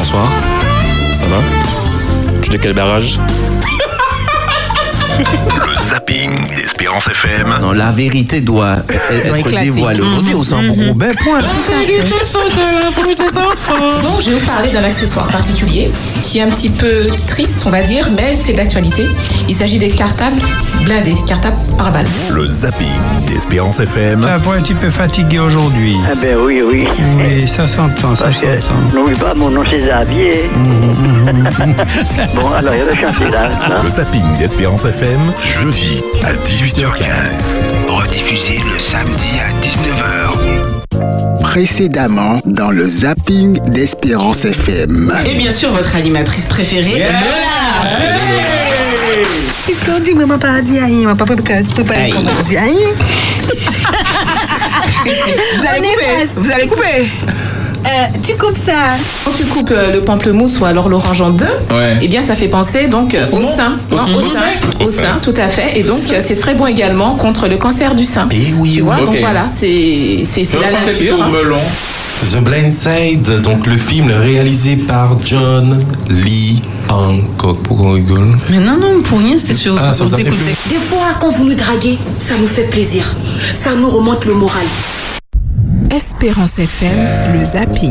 bonsoir. Ça va? Tu es de quel barrage? Le zapping d'Espérance FM. Non, la vérité doit être dévoilée aujourd'hui au sein gros ben point. Donc je vais vous parler d'un accessoire particulier qui est un petit peu triste, on va dire, mais c'est d'actualité. Il s'agit des cartables blindés, cartables par balle. Le zapping d'Espérance FM. T'as pas un petit peu fatigué aujourd'hui? Ah ben oui. Oui, ça s'entend, ça Parce que, s'entend. n'oublie pas, mon nom c'est Xavier. Bon, alors il y a le chantier là. Le zapping d'Espérance FM, jeudi à 18h15. Rediffusé le samedi à 19h. Précédemment dans le zapping d'Espérance FM. Et bien sûr, votre animatrice préférée, Lola. Qu'est-ce qu'on dit? Maman pas dit rien, maman pas préparé comment on dit rien. Vous allez couper. Tu coupes ça. Quand tu coupes le pamplemousse ou alors l'orange en deux, eh bien ça fait penser donc au sein. Au sein, tout à fait. Et donc c'est très bon également contre le cancer du sein. Et oui, tu vois, donc voilà, c'est la nature. The Blind Side, donc le film réalisé par John Lee Hancock. Pourquoi on rigole? Mais non, pour rien, c'était sur. Ah, ça vous a fait plus. Des fois, quand vous nous draguez, ça nous fait plaisir. Ça nous remonte le moral. Espérance FM, le zapping.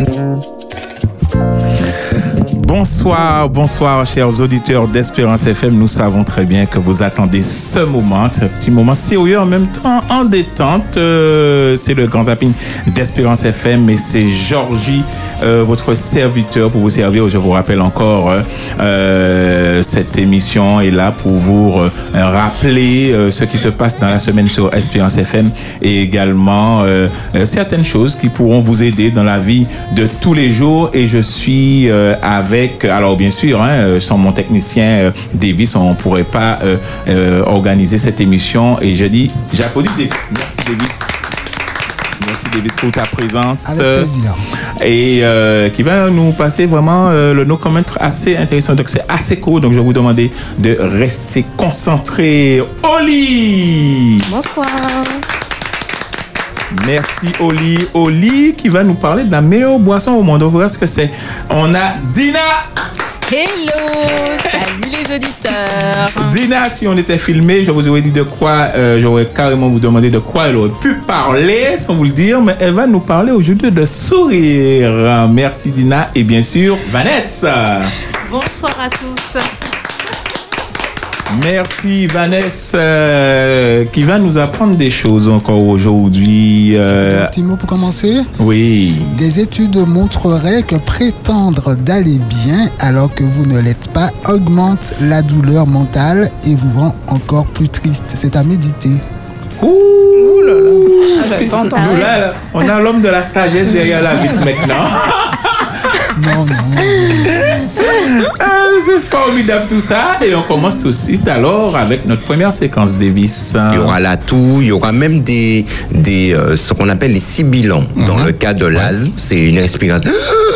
Bonsoir chers auditeurs d'Espérance FM. Nous savons très bien que vous attendez ce moment, ce petit moment sérieux en même temps en détente. C'est le grand zapping d'Espérance FM et c'est Georgie, votre serviteur pour vous servir. Je vous rappelle encore, cette émission est là pour vous rappeler ce qui se passe dans la semaine sur Espérance FM et également certaines choses qui pourront vous aider dans la vie de tous les jours. Et je suis avec, alors bien sûr, sans mon technicien Davis, on ne pourrait pas organiser cette émission. Et je dis, j'applaudis Davis. Merci Davis. Merci Davis pour ta présence. Avec plaisir. Et qui va nous passer vraiment le no comment assez intéressant. Donc c'est assez court. Donc je vais vous demander de rester concentré. Oli! Bonsoir. Merci Oli. Oli qui va nous parler de la meilleure boisson au monde. On verra ce que c'est. On a Dina. Hello. Salut les auditeurs. Dina, si on était filmé, je vous aurais dit de quoi, j'aurais carrément vous demandé de quoi elle aurait pu parler, sans vous le dire, mais elle va nous parler aujourd'hui de sourire. Merci Dina et bien sûr Vanessa. Bonsoir à tous. Merci Vanessa qui va nous apprendre des choses encore aujourd'hui. Un petit mot pour commencer. Oui. Des études montreraient que prétendre d'aller bien alors que vous ne l'êtes pas augmente la douleur mentale et vous rend encore plus triste. C'est à méditer. Ouh là là. J'avais pas entendu. Nous, là, on a l'homme de la sagesse derrière la vitre maintenant. Non. C'est formidable tout ça. Et on commence tout de suite alors avec notre première séquence Davis. Il y aura l'atout, il y aura même des ce qu'on appelle les sibilants. Dans le cas de l'asthme, c'est une respiration.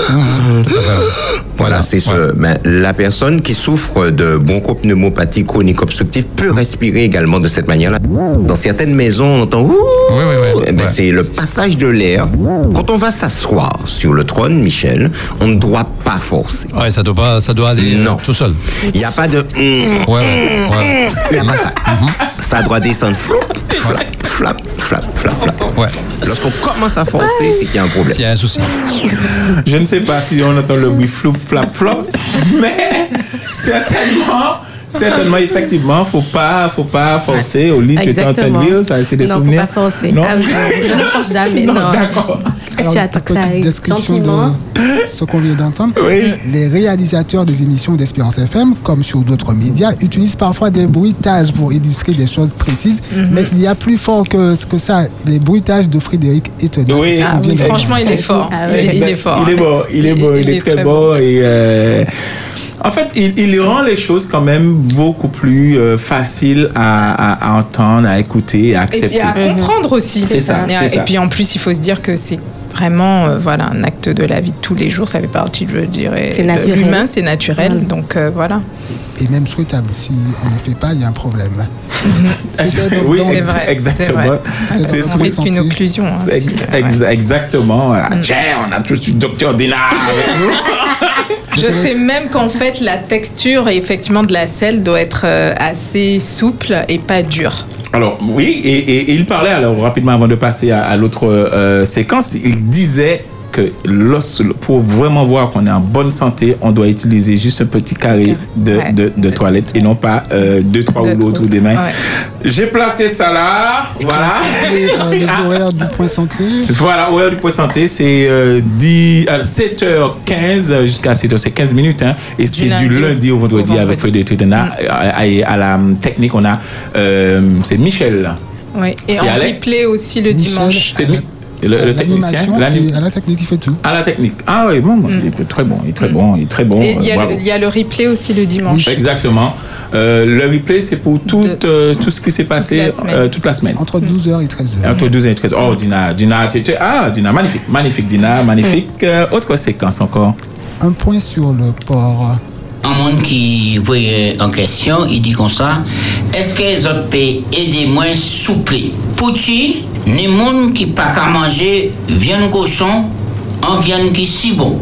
Voilà, c'est ce. Mais la personne qui souffre de bronchopneumopathie chronique obstructive peut respirer également de cette manière-là. Dans certaines maisons, on entend c'est le passage de l'air. Quand on va s'asseoir sur le trône, Michel, on ne doit pas forcer. Ouais, ça doit aller tout seul. Il n'y a pas de. Il n'y a pas ça. Ça doit descendre. Flap. Ouais. Lorsqu'on commence à forcer, c'est qu'il y a un problème. Il y a un souci. Je ne sais pas si on entend le bruit flop, flap, mais certainement, effectivement, faut pas forcer. Au lit, tu étais en train de dire, ça, c'est des souvenirs. Non, faut pas forcer. Non, je ne force jamais. Non. D'accord. Tu attends que ça aille gentiment. Ce qu'on vient d'entendre, oui. Les réalisateurs des émissions d'Espérance FM, comme sur d'autres médias, utilisent parfois des bruitages pour illustrer des choses précises, mais il y a plus fort que ça, les bruitages de Frédéric Etena. Oui, Franchement, il est fort. Il est fort. Il est très bon. Et en fait, il rend les choses quand même beaucoup plus faciles à entendre, à écouter, à accepter. Et à comprendre aussi. C'est ça. Et puis en plus, il faut se dire que c'est vraiment un acte de la vie de tous les jours. Ça fait partie, je dirais, de l'humain, c'est naturel. Donc voilà. Et même souhaitable. Si on ne le fait pas, il y a un problème. Oui, c'est vrai. Exactement. C'est une occlusion. Exactement. Tiens, on a tout de suite Docteur Dina avec nous. Je sais même qu'en fait, la texture, effectivement, de la selle doit être assez souple et pas dure. Alors, oui, et il parlait, alors rapidement avant de passer à l'autre séquence, il disait que pour vraiment voir qu'on est en bonne santé, on doit utiliser juste un petit carré de toilette et non pas 2-3 rouleaux autour des mains. Ouais. J'ai placé ça là. Voilà. Les horaires du point santé. Voilà, horaire du point santé, c'est 7h15 jusqu'à 7h, c'est 15 minutes. Hein, et c'est du lundi au vendredi avec Frédéric Tridena. À la technique, on a c'est Michel. Oui, et en replay aussi le dimanche. C'est le technicien, à la technique, il fait tout. À la technique. Ah oui, bon, il est très bon, il est très bon. Et il y a le replay aussi le dimanche. Oui. Exactement. Le replay, c'est pour tout ce qui s'est passé toute la semaine. Entre 12h et 13h. Entre 12h et 13h. Oh, Dina, magnifique, Dina, magnifique. Autre séquence encore. Un point sur le port. Un monde qui voyait en question, il dit comme ça, est-ce que les autres pays aident moins souple? Pouchi, les gens qui pas qu'à manger viande cochon, en viande qui si bon.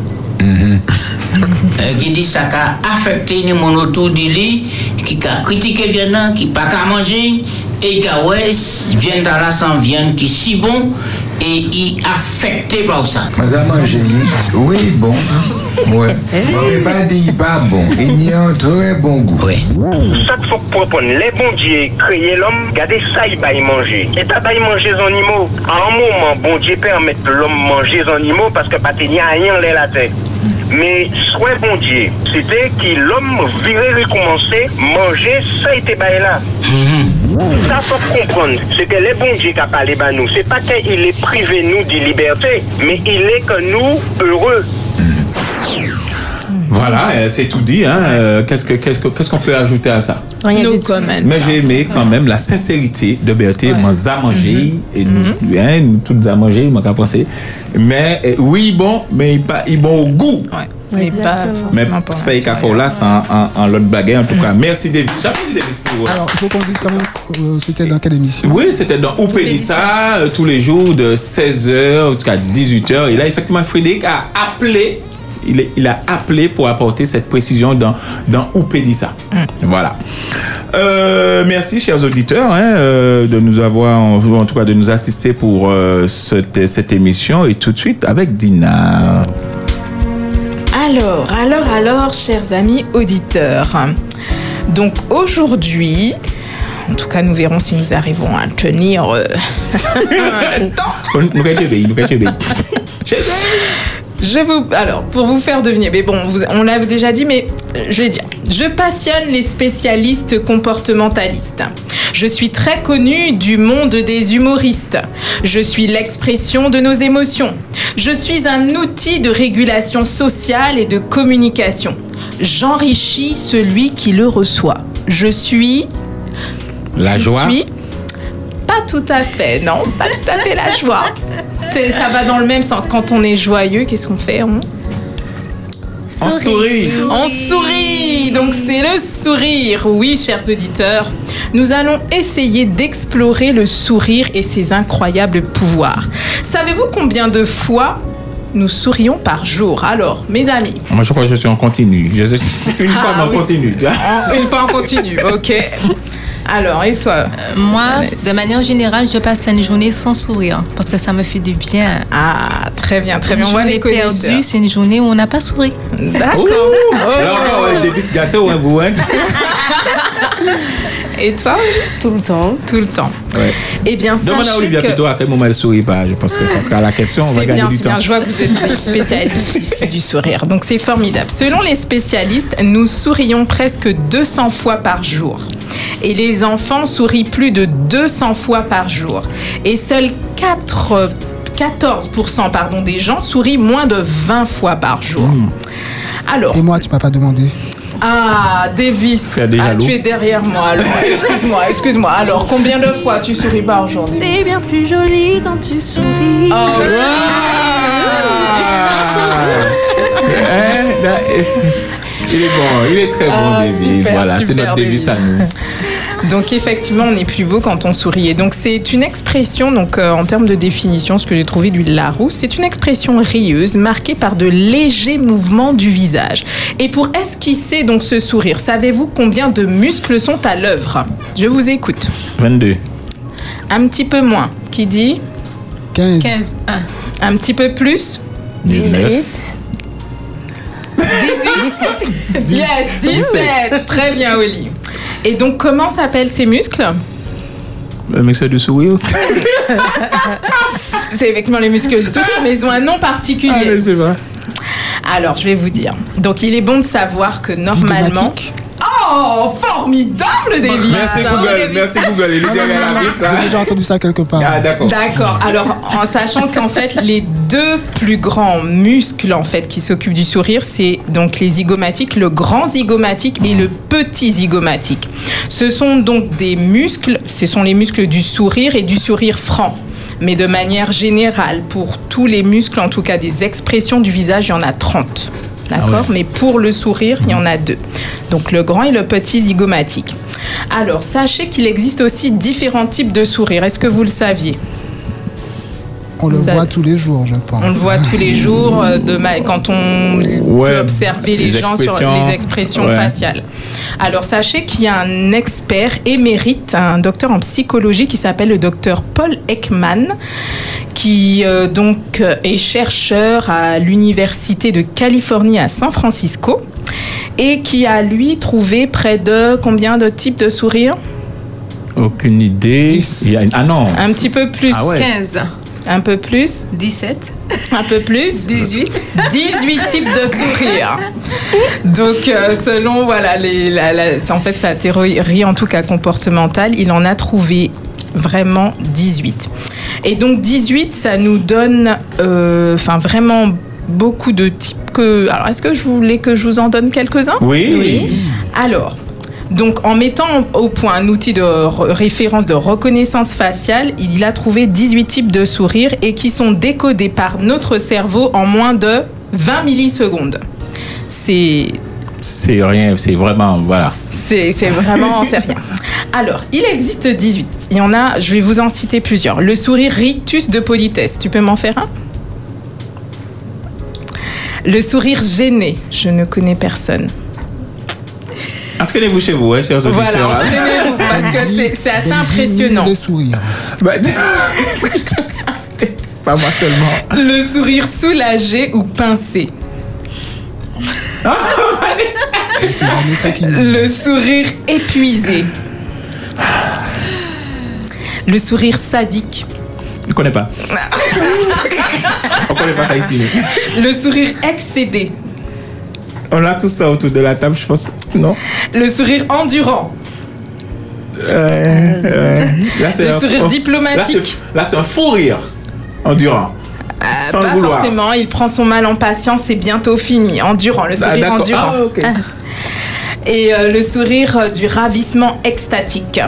Qui dit ça qu'a affecté les gens autour de lui, qui a critiqué viande, qui pas qu'à manger, et qui a viande à la sans viande qui si bon, et il affecté par ça. Mais à manger, oui, bon. Ouais. Mais pas dit pas bon. Il y a un très bon goût. Oui. Ça qu'il faut comprendre, les bons dieux créer l'homme, regardez ça, il va y manger. Et pas y manger les animaux. À un moment, bon Dieu permet que l'homme manger les animaux parce que pas il n'y a rien dans la terre. Mais soit bon Dieu, c'était que l'homme virait recommencer, manger, ça était bail là. Ça faut comprendre, c'est que les bons dieux qui a parlé à nous, c'est pas qu'il est privé nous de liberté, mais il est que nous heureux. Voilà, c'est tout dit. Hein. Qu'est-ce qu'on peut ajouter à ça? Rien du tout. Mais j'ai aimé quand même la sincérité de Berthe. Moi, j'ai mangé, et nous toutes a mangé, moi qu'à penser. Mais oui, bon, mais il bon au goût. Ouais. Mais ça y est qu'à faire là, c'est en l'autre baguette. En tout cas, merci David. Alors, il faut qu'on dise quand même, c'était dans quelle émission? Oui, c'était dans Oupédissa, tous les jours de 16h jusqu'à 18h. Et là, effectivement, Frédéric a appelé. Il a appelé pour apporter cette précision dans Oupédissa. Voilà. Merci, chers auditeurs, de nous avoir, en tout cas, de nous assister pour cette émission. Et tout de suite avec Dina. Alors, chers amis auditeurs. Donc aujourd'hui, en tout cas, nous verrons si nous arrivons à tenir le temps. Nous alors, pour vous faire deviner, mais bon, on l'a déjà dit, mais je vais dire, je passionne les spécialistes comportementalistes. Je suis très connue du monde des humoristes. Je suis l'expression de nos émotions. Je suis un outil de régulation sociale et de communication. J'enrichis celui qui le reçoit. Je suis... La joie. Pas tout à fait, non, pas tout à fait la joie. Ça va dans le même sens. Quand on est joyeux, qu'est-ce qu'on fait? On sourit. On sourit. Donc c'est le sourire. Oui, chers auditeurs, nous allons essayer d'explorer le sourire et ses incroyables pouvoirs. Savez-vous combien de fois nous sourions par jour? Alors, mes amis. Moi, je crois que je suis en continu. Une fois en continu. Une fois en continu, ok. Alors, et toi? Moi, de manière générale, je passe une journée sans sourire parce que ça me fait du bien. Ah, très bien, très bien. Une journée perdue, c'est une journée où on n'a pas souri. D'accord. Là encore, des biscuits gâteaux, vous, hein? Et toi? Tout le temps. Tout le temps. Ouais. Eh bien, demande à Olivia plutôt à quel moment elle sourit pas. Je pense que ça sera la question. On va gagner du temps. Bien. Je vois que vous êtes des spécialistes ici du sourire. Donc, c'est formidable. Selon les spécialistes, nous sourions presque 200 fois par jour. Et les enfants sourient plus de 200 fois par jour. Et seuls 14% des gens sourient moins de 20 fois par jour. Alors, et moi, tu m'as pas demandé. Ah, Davis, tu es derrière moi. Alors, excuse-moi. Alors, combien de fois tu souris par jour? C'est bien plus joli quand tu souris. Oh, il est bon, il est très bon, Davis. Voilà, c'est notre Davis à nous. Donc effectivement, on est plus beau quand on sourit. Et donc c'est une expression, donc en termes de définition, ce que j'ai trouvé du Larousse, c'est une expression rieuse marquée par de légers mouvements du visage. Et pour esquisser donc ce sourire, savez-vous combien de muscles sont à l'œuvre? Je vous écoute. 22. Un petit peu moins. Qui dit? 15. 15. Un petit peu plus? 19. 18. Yes, 17. Très bien, Oli. Et donc, comment s'appellent ces muscles? Le muscle du sourire. C'est effectivement les muscles du sourire, mais ils ont un nom particulier. Ah, mais c'est vrai. Alors, je vais vous dire. Donc, il est bon de savoir que normalement... Oh, formidable, David. Merci Google. J'ai déjà entendu ça quelque part. Ah, d'accord. D'accord. Alors, en sachant qu'en fait, les deux plus grands muscles en fait qui s'occupent du sourire, c'est donc les zygomatiques, le grand zygomatique et le petit zygomatique. Ce sont donc des muscles, ce sont les muscles du sourire et du sourire franc. Mais de manière générale, pour tous les muscles, en tout cas des expressions du visage, il y en a 30. D'accord ? Ah ouais. Mais pour le sourire, il y en a 2. Donc le grand et le petit zygomatique. Alors, sachez qu'il existe aussi différents types de sourires. Est-ce que vous le saviez ? On le voit tous les jours, je pense. On le voit tous les jours quand on peut observer les gens sur les expressions faciales. Alors, sachez qu'il y a un expert émérite, un docteur en psychologie qui s'appelle le docteur Paul Ekman, qui donc est chercheur à l'Université de Californie à San Francisco et qui a, lui, trouvé près de combien de types de sourires ? Aucune idée. Ah non. Un petit peu plus. Ah ouais. 15. Un peu plus. 17. Un peu plus. 18. 18 types de sourires. Donc, selon, voilà, en fait, sa théorie, en tout cas comportementale, il en a trouvé vraiment 18. Et donc, 18, ça nous donne, vraiment beaucoup de types. Alors, est-ce que je voulais que je vous en donne quelques-uns ? Oui. Alors... Donc, en mettant au point un outil de référence de reconnaissance faciale, il a trouvé 18 types de sourires et qui sont décodés par notre cerveau en moins de 20 millisecondes. C'est rien, c'est vraiment, voilà. C'est vraiment, c'est rien. Alors, il existe 18. Il y en a, je vais vous en citer plusieurs. Le sourire rictus de politesse. Tu peux m'en faire un ? Le sourire gêné. Je ne connais personne. Entraînez-vous chez vous, chers auditeurs. Voilà, entraînez-vous, parce que c'est assez impressionnant. Le sourire. Pas moi seulement. Le sourire soulagé ou pincé. Le sourire épuisé. Le sourire sadique. Je ne connais pas. On ne connaît pas ça ici. Le sourire excédé. On a tout ça autour de la table, je pense. Non. Le sourire endurant. Là, le sourire diplomatique. Là, c'est un fou rire endurant. Sans pas vouloir. Forcément, il prend son mal en patience, c'est bientôt fini. Endurant, le sourire endurant. Ah, okay. Et le sourire du ravissement extatique.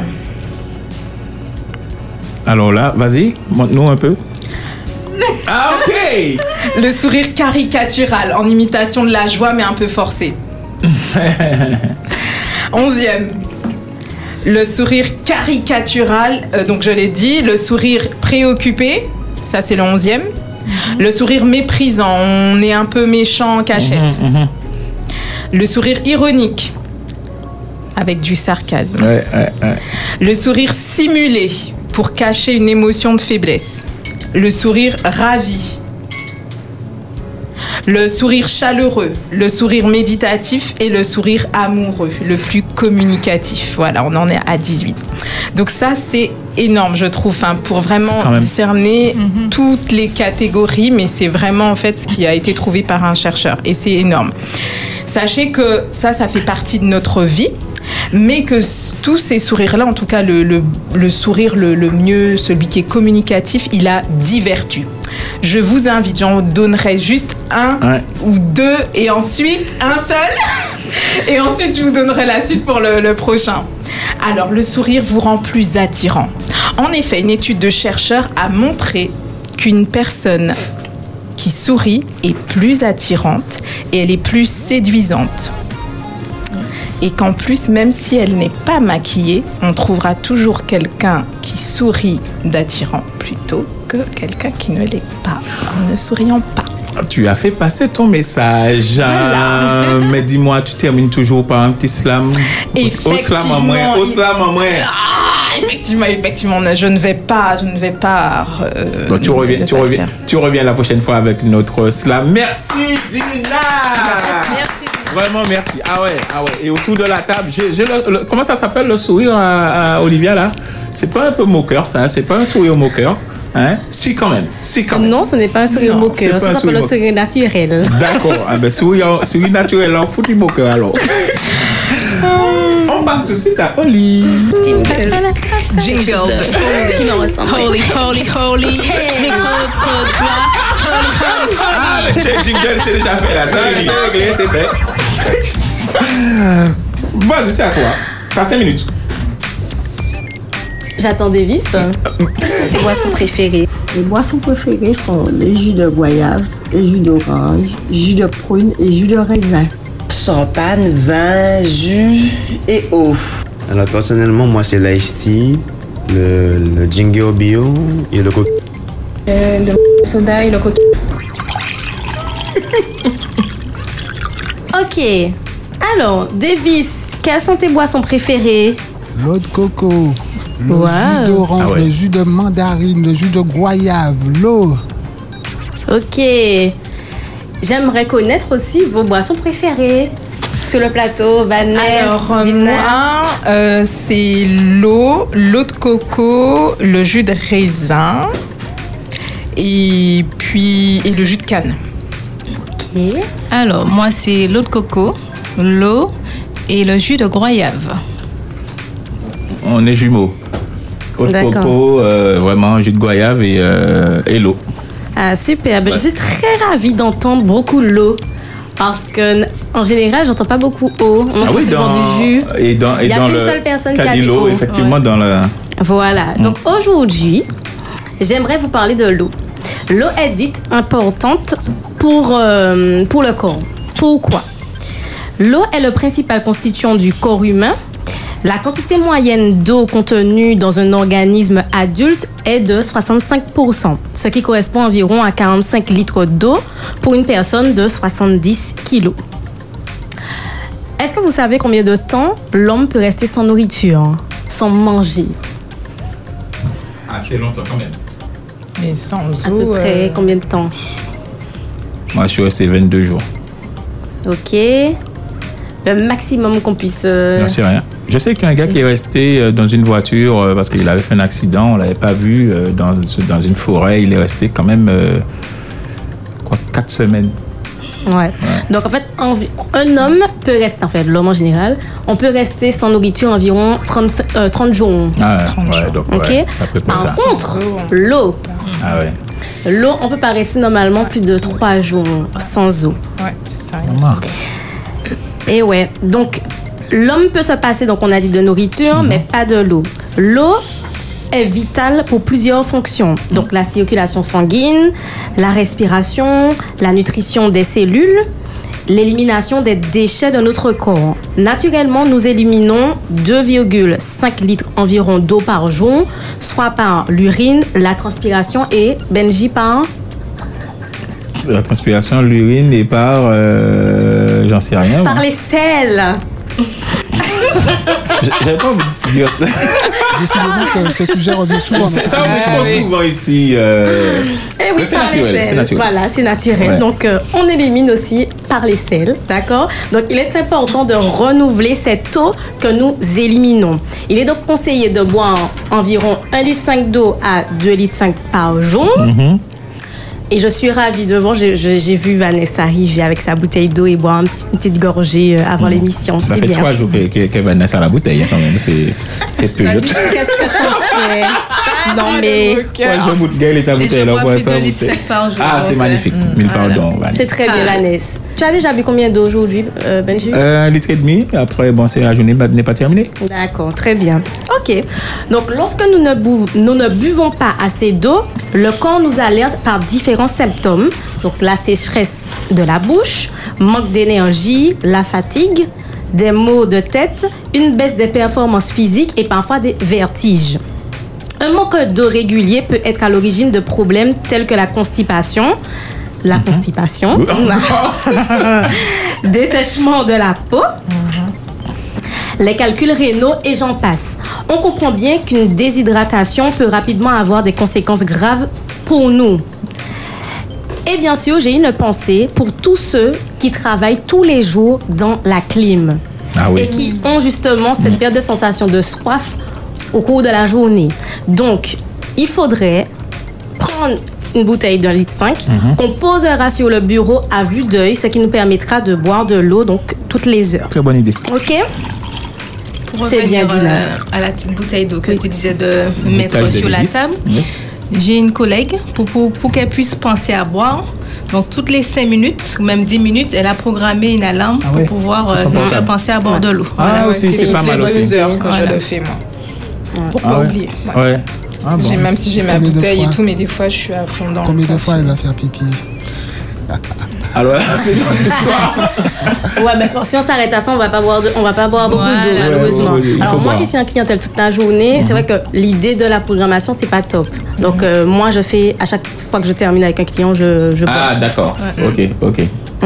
Alors là, vas-y, montre-nous un peu. Ah, ok. Le sourire caricatural, en imitation de la joie, mais un peu forcé. 11e. Le sourire caricatural, donc je l'ai dit. Le sourire préoccupé, ça c'est le 11e. Le sourire méprisant, on est un peu méchant en cachette. Le sourire ironique, avec du sarcasme. Ouais. Le sourire simulé, pour cacher une émotion de faiblesse. Le sourire ravi. Le sourire chaleureux, le sourire méditatif et le sourire amoureux, le plus communicatif. Voilà, on en est à 18. Donc ça, c'est énorme, je trouve, pour vraiment discerner toutes les catégories, mais c'est vraiment en fait ce qui a été trouvé par un chercheur et c'est énorme. Sachez que ça fait partie de notre vie, mais que tous ces sourires-là, en tout cas le sourire le mieux, celui qui est communicatif, il a 10 vertus. Je vous invite, j'en donnerai juste un ou deux et ensuite un seul. Et ensuite, je vous donnerai la suite pour le prochain. Alors, le sourire vous rend plus attirant. En effet, une étude de chercheurs a montré qu'une personne qui sourit est plus attirante et elle est plus séduisante. et qu'en plus, même si elle n'est pas maquillée, on trouvera toujours quelqu'un qui sourit d'attirant plutôt que quelqu'un qui ne l'est pas, en ne souriant pas. Tu as fait passer ton message. Voilà. Mais dis-moi, tu termines toujours par un petit slam. Au slam en moins. Effectivement, je ne vais pas. Donc tu reviens la prochaine fois avec notre slam. Merci Dina. Merci. Vraiment merci. Ah ouais. Et autour de la table, comment ça s'appelle le sourire à Olivia là? C'est pas un peu moqueur ça? C'est pas un sourire moqueur? Hein? Si quand même. Non, ce n'est pas un sourire moqueur. Ça s'appelle le sourire naturel. D'accord. Sourire naturel, alors foutu moqueur alors. On passe tout de suite à Oli. Jingle. Qui me ressemble. Holy. Ah, le jingle, c'est déjà fait là. C'est réglé, c'est fait. Vas-y, c'est à toi. T'as 5 minutes. J'attends Davis. Tes boissons préférées? Les boissons préférées sont les jus de goyave, les jus d'orange, jus de prune et jus de raisin. Champagne, vin, jus et eau. Alors personnellement, moi c'est l'ice tea, le ginger bio et le coca. Le soda et le coca. Ok. Alors, Davis, quelles sont tes boissons préférées? L'eau de coco, le jus d'orange, le jus de mandarine, le jus de goyave, l'eau. Ok. J'aimerais connaître aussi vos boissons préférées. Sur le plateau, Vanessa, alors, Dina. moi, c'est l'eau de coco, le jus de raisin et le jus de canne. Ok. Alors, moi, c'est l'eau de coco, l'eau et le jus de goyave. On est jumeaux. Eau de coco, vraiment jus de goyave et l'eau. Ah, super. Ben, je suis très ravie d'entendre beaucoup l'eau. Parce que en général, j'entends pas beaucoup eau. On entend souvent du jus. Il n'y a qu'une seule personne qui a dit l'eau, eau. effectivement, dans le... Voilà. Donc aujourd'hui, j'aimerais vous parler de l'eau. L'eau est dite importante pour le corps. Pourquoi? L'eau est le principal constituant du corps humain. La quantité moyenne d'eau contenue dans un organisme adulte est de 65%, ce qui correspond environ à 45 litres d'eau pour une personne de 70 kilos. Est-ce que vous savez combien de temps l'homme peut rester sans nourriture, sans manger? Assez longtemps quand même. Mais sans eau... À peu près combien de temps? Moi, je suis resté 22 jours. Ok. Le maximum qu'on puisse... J'en sais rien. Je sais qu'un gars qui est resté dans une voiture parce qu'il avait fait un accident, on ne l'avait pas vu dans une forêt, il est resté quand même 4 semaines. Ouais. Donc en fait, un homme peut rester, en fait, l'homme en général, on peut rester sans nourriture environ 30 jours. Ah, 30 jours. Donc, ok. Par contre, l'eau. Ah ouais. L'eau, on peut pas rester normalement plus de 3 jours sans eau. Ouais, c'est ça. Et ouais, donc l'homme peut se passer, donc on a dit de nourriture, mais pas de l'eau. L'eau est vitale pour plusieurs fonctions. Donc la circulation sanguine, la respiration, la nutrition des cellules, l'élimination des déchets de notre corps. Naturellement, nous éliminons 2,5 litres environ d'eau par jour, soit par l'urine, la transpiration et Benji par... La transpiration, l'urine et par... j'en sais rien. Par les selles. J'avais pas envie de dire ça. Décidément, ce sujet revient souvent. Ça revient trop souvent ici. Eh oui, par les selles. C'est naturel. Voilà, c'est naturel. Ouais. Donc, on élimine aussi par les selles, d'accord? Donc, il est important de renouveler cette eau que nous éliminons. Il est donc conseillé de boire environ 1,5 litre d'eau à 2,5 litres par jour. Et je suis ravie de voir, j'ai vu Vanessa arriver avec sa bouteille d'eau et boire une petite gorgée avant l'émission. Ça c'est fait bien. 3 jours que Vanessa a la bouteille, quand même. C'est peu. Qu'est-ce que t'en sais? Non, mais... Je goûte bien ta bouteille. Je bois plus de 2,5 litres par jour. Ah, c'est magnifique. Mille pardons, Vanessa. C'est très bien, Vanessa. Tu as déjà bu combien d'eau aujourd'hui, Benji? 1,5 litre. Après, bon, la journée n'est pas terminée. D'accord, très bien. Ok. Donc, lorsque nous ne buvons pas assez d'eau, le corps nous alerte par différents symptômes. Donc, la sécheresse de la bouche, manque d'énergie, la fatigue, des maux de tête, une baisse des performances physiques et parfois des vertiges. Un manque d'eau régulier peut être à l'origine de problèmes tels que la constipation, dessèchement de la peau, les calculs rénaux et j'en passe. On comprend bien qu'une déshydratation peut rapidement avoir des conséquences graves pour nous. Et bien sûr, j'ai une pensée pour tous ceux qui travaillent tous les jours dans la clim et qui ont justement cette perte de sensation de soif au cours de la journée. Donc, il faudrait prendre une bouteille d'1,5 litre qu'on posera sur le bureau à vue d'œil, ce qui nous permettra de boire de l'eau donc toutes les heures. Très bonne idée. OK? Pour revenir à la petite bouteille d'eau que tu disais de mettre sur la table, j'ai une collègue pour qu'elle puisse penser à boire. Donc, toutes les 5 minutes, ou même 10 minutes, elle a programmé une alarme pour pouvoir penser à boire de l'eau. Ah, aussi, c'est pas mal aussi. Quand je le fais, moi. Pour pas oublier. Ouais. Ah, bon. Même si j'ai ma bouteille et tout, mais des fois, je suis à fond dans Combien de fois elle va faire pipi? Alors là, c'est une autre histoire. Ouais, mais si on s'arrête à ça, on va pas boire beaucoup d'eau, malheureusement. Alors moi qui suis en clientèle toute la journée, c'est vrai que l'idée de la programmation, c'est pas top. Donc moi, je fais, à chaque fois que je termine avec un client, je bois. Ah, d'accord. Ok.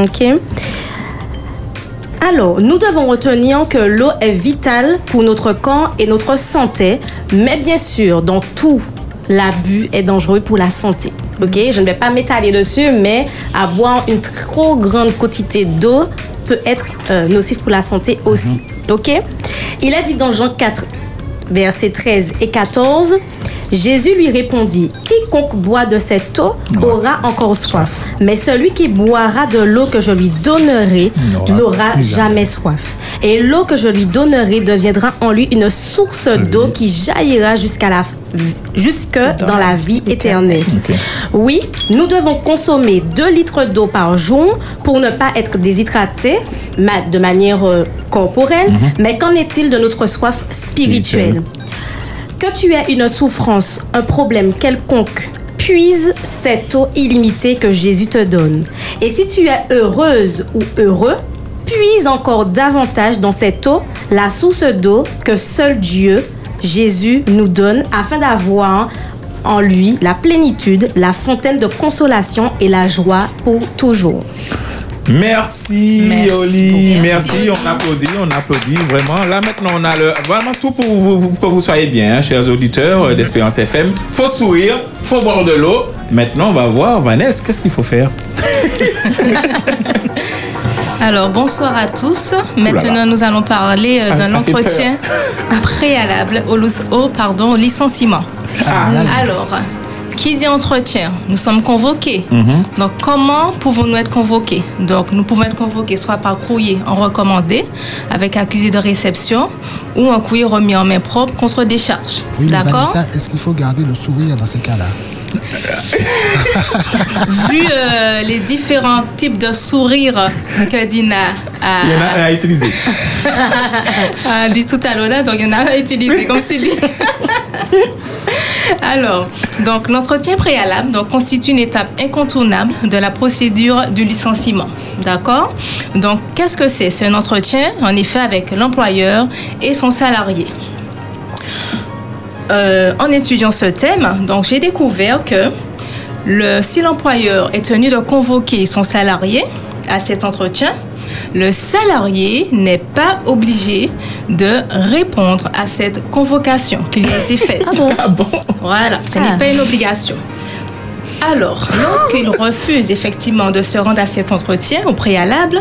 Alors, nous devons retenir que l'eau est vitale pour notre corps et notre santé, mais bien sûr, dans tout, l'abus est dangereux pour la santé. Ok, je ne vais pas m'étaler dessus, mais à boire une trop grande quantité d'eau peut être nocif pour la santé aussi. Ok, il a dit dans Jean 4, versets 13 et 14, Jésus lui répondit, quiconque boit de cette eau aura encore soif, mais celui qui boira de l'eau que je lui donnerai n'aura jamais soif. Et l'eau que je lui donnerai deviendra en lui une source d'eau qui jaillira jusque dans la vie éternelle. Oui, nous devons consommer 2 litres d'eau par jour pour ne pas être déshydratés de manière corporelle, mais qu'en est-il de notre soif spirituelle? Que tu aies une souffrance, un problème quelconque, puise cette eau illimitée que Jésus te donne. Et si tu es heureuse ou heureux, puise encore davantage dans cette eau la source d'eau que seul Dieu, Jésus, nous donne afin d'avoir en lui la plénitude, la fontaine de consolation et la joie pour toujours. Merci Oli, merci, on applaudit vraiment. Là maintenant on a vraiment tout pour que vous soyez bien, chers auditeurs d'Espérance FM. Faut sourire, faut boire de l'eau. Maintenant on va voir Vanessa, qu'est-ce qu'il faut faire? Alors, bonsoir à tous. Maintenant, nous allons parler d'un entretien préalable au licenciement. Alors, qui dit entretien? Nous sommes convoqués. Donc, comment pouvons-nous être convoqués? Donc, nous pouvons être convoqués soit par courrier en recommandé avec accusé de réception ou un courrier remis en main propre contre décharge. Oui, d'accord? Vanessa, est-ce qu'il faut garder le sourire dans ces cas-là? Vu les différents types de sourires que Dina a utilisé. a dit tout à l'heure, donc il y en a à utiliser, comme tu dis. Alors, donc l'entretien préalable constitue une étape incontournable de la procédure du licenciement. D'accord? Donc, qu'est-ce que c'est? C'est un entretien, en effet, avec l'employeur et son salarié. En étudiant ce thème, donc j'ai découvert que si l'employeur est tenu de convoquer son salarié à cet entretien, le salarié n'est pas obligé de répondre à cette convocation qui lui a été faite. Ah bon? Voilà, ce n'est pas une obligation. Alors, lorsqu'il refuse effectivement de se rendre à cet entretien au préalable,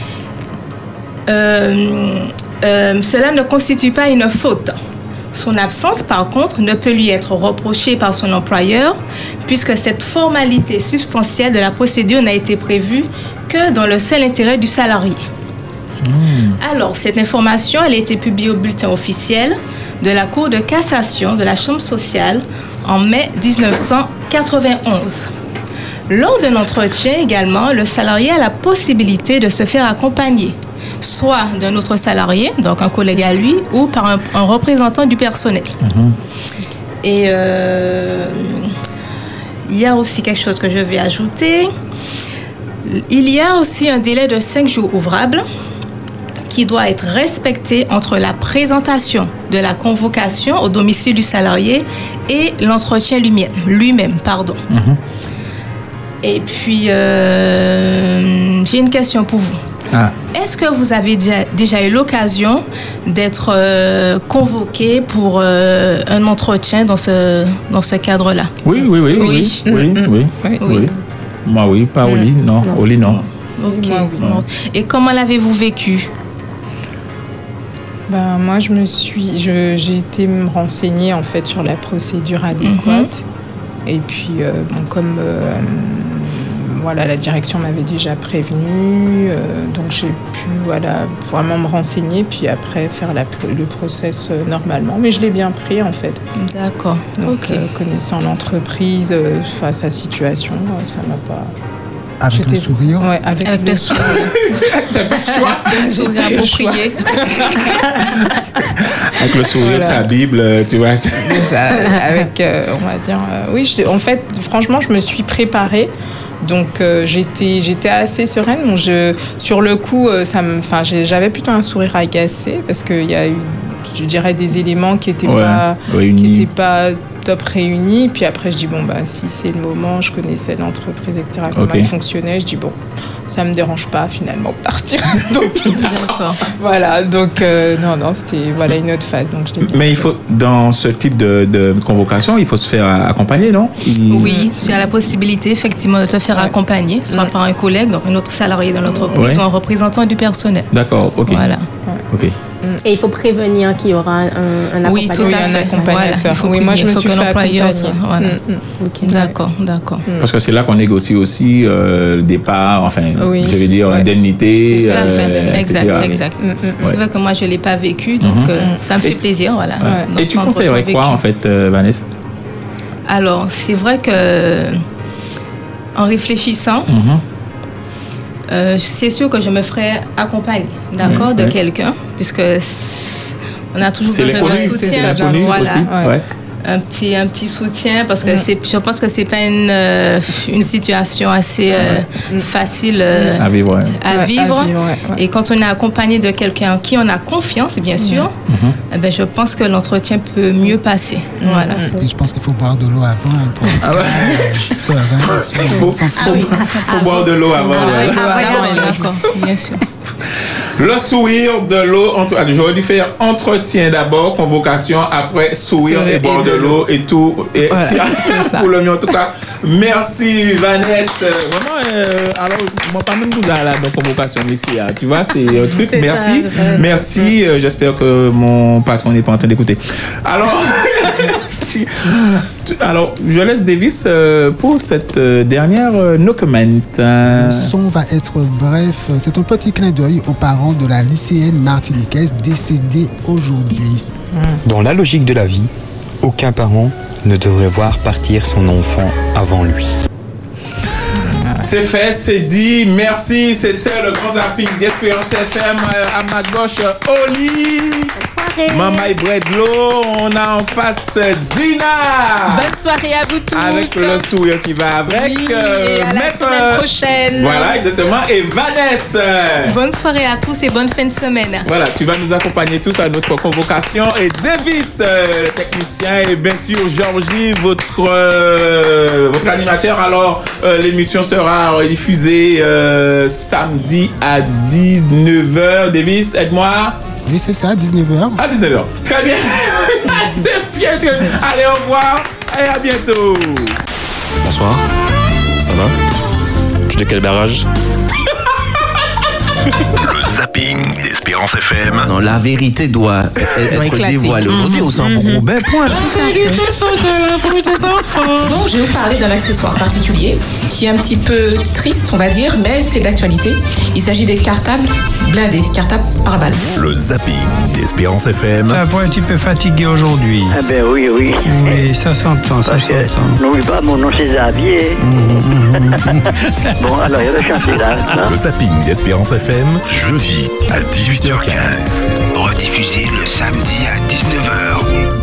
cela ne constitue pas une faute. Son absence, par contre, ne peut lui être reprochée par son employeur puisque cette formalité substantielle de la procédure n'a été prévue que dans le seul intérêt du salarié. Alors, cette information, elle a été publiée au bulletin officiel de la Cour de cassation de la Chambre sociale en mai 1991. Lors d'un entretien également, le salarié a la possibilité de se faire accompagner soit d'un autre salarié, donc un collègue à lui, ou par un représentant du personnel. Et il y a aussi quelque chose que je vais ajouter. Il y a aussi un délai de 5 jours ouvrables qui doit être respecté entre la présentation de la convocation au domicile du salarié et l'entretien lui-même. Et puis, j'ai une question pour vous. Est-ce que vous avez déjà eu l'occasion d'être convoqué pour un entretien dans ce cadre-là? Oui. Moi, oui, pas Oli, non. Oli, non. Ok. Et comment l'avez-vous vécu? Moi, j'ai été me renseigner en fait sur la procédure adéquate. Et puis, comme la direction m'avait déjà prévenue, donc j'ai pu vraiment me renseigner, puis après faire le process normalement. Mais je l'ai bien pris en fait. D'accord. Donc, connaissant l'entreprise, sa situation, ça m'a pas... Avec le sourire? Oui, avec le sourire. T'as pas le choix. Le sourire approprié. Avec le sourire, ta Bible, tu vois. Avec, on va dire... oui, en fait, franchement, je me suis préparée. Donc, j'étais assez sereine. Donc, sur le coup, j'avais plutôt un sourire agacé parce qu'il y a eu, je dirais, des éléments qui n'étaient pas top réunis. Puis après, je dis, si c'est le moment, je connaissais l'entreprise, etc., comment elle fonctionnait. Je dis, ça ne me dérange pas finalement de partir. Donc, d'accord. Voilà, donc non, c'était une autre phase. Donc, mais il faut, dans ce type de convocation, il faut se faire accompagner, non? Oui, tu as la possibilité effectivement de te faire accompagner, soit par un collègue, donc un autre salarié de l'entreprise, ou un représentant du personnel. D'accord, ok. Voilà. Ok. Et il faut prévenir qu'il y aura un accompagnateur. Oui, tout à fait. Accompagnateur. Moi, je me suis fait l'employeur aussi. Voilà. D'accord. Parce que c'est là qu'on négocie aussi le départ, je veux dire, indemnité. C'est tout à fait. Exact. C'est vrai que moi, je ne l'ai pas vécu, donc ça me fait plaisir. Voilà. Et tu conseillerais quoi, en fait, Vanessa? Alors, c'est vrai que en réfléchissant, c'est sûr que je me ferais accompagner, de quelqu'un, puisque on a toujours besoin de soutien. Un petit soutien, parce que je pense que c'est pas une situation assez facile à vivre. Et quand on est accompagné de quelqu'un en qui on a confiance, bien sûr, je pense que l'entretien peut mieux passer. Voilà. Et je pense qu'il faut boire de l'eau avant. Il faut boire de l'eau avant. D'accord, bien sûr. Le sourire, de l'eau, j'aurais dû faire entretien d'abord, convocation, après sourire et boire de l'eau et tout. Et pour le mieux, en tout cas, merci Vanessa. Vraiment, alors, moi, pas même vous à la convocation ici, tu vois, c'est un truc. Merci, merci. J'espère que mon patron n'est pas en train d'écouter. Alors, je laisse Davis pour cette dernière no comment. Le son va être bref. C'est un petit clin d'œil aux parents de la lycéenne martiniquaise décédée aujourd'hui. Dans la logique de la vie, aucun parent ne devrait voir partir son enfant avant lui. C'est fait, c'est dit. Merci. C'était le grand zapping d'Espérance FM. À ma gauche, Oli. Bonne soirée. Maman Bredlo. On a en face Dina. Bonne soirée à vous tous. Avec le sourire qui va avec. Oui, et à la semaine prochaine. Voilà, exactement. Et Vanessa. Bonne soirée à tous et bonne fin de semaine. Voilà, tu vas nous accompagner tous à notre convocation. Et Davis, le technicien. Et bien sûr, Georgie, votre animateur. Alors, l'émission sera diffusée samedi à 19h. Davis, aide-moi. Oui, c'est ça, 19h. À 19h. Très bien. C'est bien. Allez, au revoir et à bientôt. Bonsoir. Ça va? Tu es de quel barrage? Le zapping d'Espérance FM. Non, la vérité doit être dévoilée aujourd'hui au sein pour Robin. Point. Donc, je vais vous parler d'un accessoire particulier qui est un petit peu triste, on va dire, mais c'est d'actualité. Il s'agit des cartables blindés, cartables par balle. Le zapping d'Espérance FM. T'es un peu un petit peu fatigué aujourd'hui. Ah ben oui. Oui, ça s'entend, ça s'entend. N'oublie pas, mon nom c'est Xavier. Bon, alors il y a le chantier là. Le zapping d'Espérance FM, jeudi à 18h15. Rediffusé le samedi à 19h.